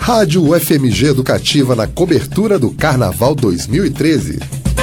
Rádio UFMG Educativa na cobertura do Carnaval 2013.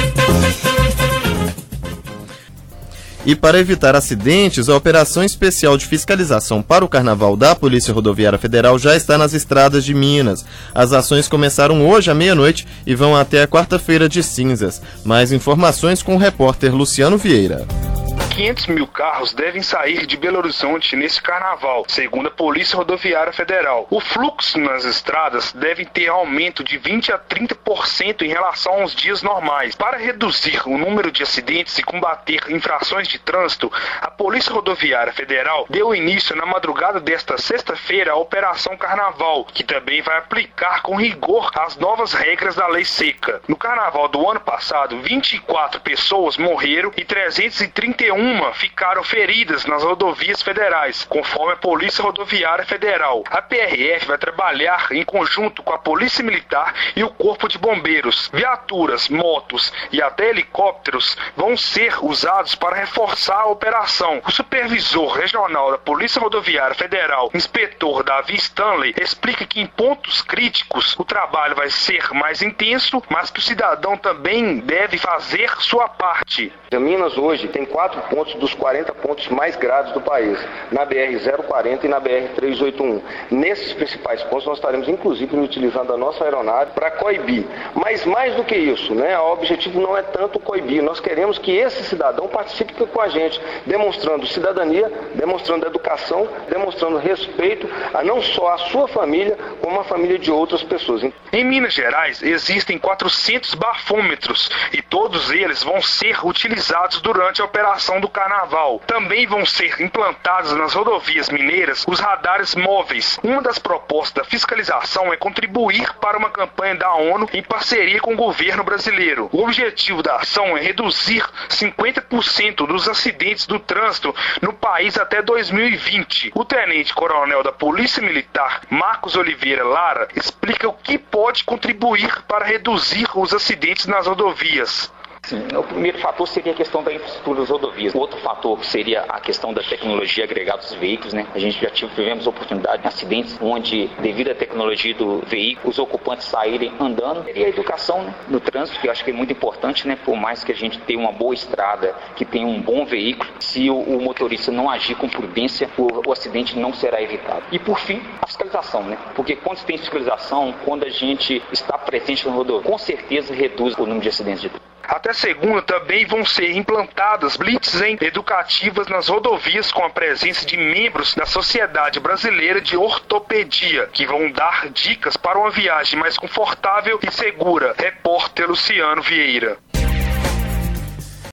E para evitar acidentes, a Operação Especial de Fiscalização para o Carnaval da Polícia Rodoviária Federal já está nas estradas de Minas. As ações começaram hoje à meia-noite e vão até a quarta-feira de cinzas. Mais informações com o repórter Luciano Vieira. 500 mil carros devem sair de Belo Horizonte nesse carnaval, segundo a Polícia Rodoviária Federal. O fluxo nas estradas deve ter aumento de 20% a 30% em relação aos dias normais. Para reduzir o número de acidentes e combater infrações de trânsito, a Polícia Rodoviária Federal deu início na madrugada desta sexta-feira à Operação Carnaval, que também vai aplicar com rigor as novas regras da Lei Seca. No carnaval do ano passado, 24 pessoas morreram e 331 ficaram feridas nas rodovias federais, conforme a Polícia Rodoviária Federal. A PRF vai trabalhar em conjunto com a Polícia Militar e o Corpo de Bombeiros. Viaturas, motos e até helicópteros vão ser usados para reforçar a operação. O supervisor regional da Polícia Rodoviária Federal, inspetor Davi Stanley, explica que em pontos críticos o trabalho vai ser mais intenso, mas que o cidadão também deve fazer sua parte. Minas hoje tem 4 pontos dos 40 pontos mais graves do país, na BR-040 e na BR-381. Nesses principais pontos nós estaremos inclusive utilizando a nossa aeronave para coibir. Mas mais do que isso, o objetivo não é tanto coibir, nós queremos que esse cidadão participe com a gente, demonstrando cidadania, demonstrando educação, demonstrando respeito a não só a sua família, como a família de outras pessoas. Em Minas Gerais existem 400 bafômetros e todos eles vão ser utilizados durante a operação do Carnaval. Também vão ser implantados nas rodovias mineiras os radares móveis. Uma das propostas da fiscalização é contribuir para uma campanha da ONU em parceria com o governo brasileiro. O objetivo da ação é reduzir 50% dos acidentes do trânsito no país até 2020. O tenente-coronel da Polícia Militar, Marcos Oliveira Lara, explica o que pode contribuir para reduzir os acidentes nas rodovias. Sim, o primeiro fator seria a questão da infraestrutura das rodovias. O outro fator seria a questão da tecnologia agregada dos veículos, A gente já tivemos oportunidade de acidentes onde, devido à tecnologia do veículo, os ocupantes saírem andando. E a educação no trânsito, que eu acho que é muito importante, Por mais que a gente tenha uma boa estrada, que tenha um bom veículo, se o motorista não agir com prudência, o acidente não será evitado. E por fim, a fiscalização, Porque quando se tem fiscalização, quando a gente está presente na rodovia, com certeza reduz o número de acidentes de trânsito. Até segunda também vão ser implantadas blitzes educativas nas rodovias com a presença de membros da Sociedade Brasileira de Ortopedia, que vão dar dicas para uma viagem mais confortável e segura. Repórter Luciano Vieira.